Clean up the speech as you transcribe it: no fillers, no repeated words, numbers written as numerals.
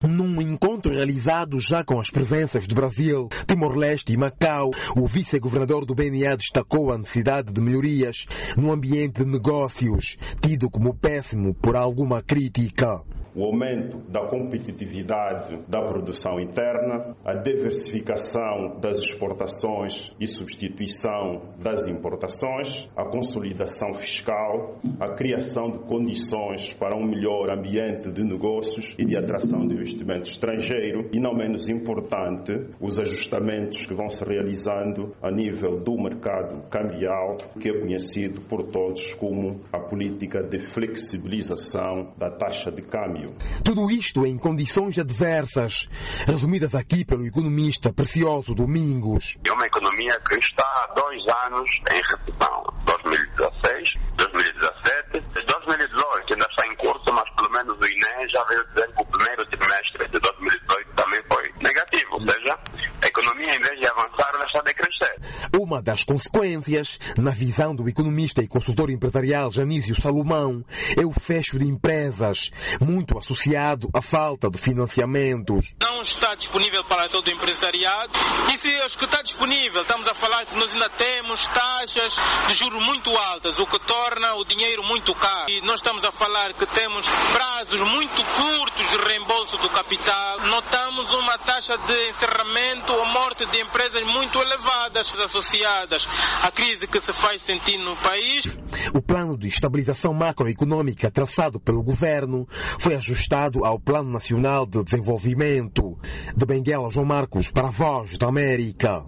Num encontro realizado já com as presenças do Brasil, Timor-Leste e Macau, o vice-governador do BNA destacou a necessidade de melhorias no ambiente de negócios, tido como péssimo por alguma crítica. O aumento da competitividade da produção interna, a diversificação das exportações e substituição das importações, a consolidação fiscal, a criação de condições para um melhor ambiente de negócios e de atração de investimento estrangeiro e, não menos importante, os ajustamentos que vão se realizando a nível do mercado cambial, que é conhecido por todos como a política de flexibilização da taxa de câmbio. Tudo isto em condições adversas, resumidas aqui pelo economista Precioso Domingos. É uma economia que está há 2 anos em recessão, 2016, 2017, 2018 ainda está em curso, mas pelo menos o INE já veio dizer que o primeiro trimestre de 2018 também foi negativo, ou seja, a economia em vez de avançar, ela está a decrescer. Uma das consequências, na visão do economista e consultor empresarial Janísio Salomão, é o fecho de empresas, muito associado à falta de financiamentos. Não está disponível para todo o empresariado e se os que está disponível, estamos a falar que nós ainda temos taxas de juros muito altas, o que torna o dinheiro muito caro. E nós estamos a falar que temos prazos muito curtos de reembolso do capital. Notamos uma taxa de encerramento ou morte de empresas muito elevadas associadas à crise que se faz sentir no país. O plano de estabilização macroeconômica traçado pelo governo foi ajustado ao Plano Nacional de Desenvolvimento. De Benguela, João Marcos, para a Voz da América.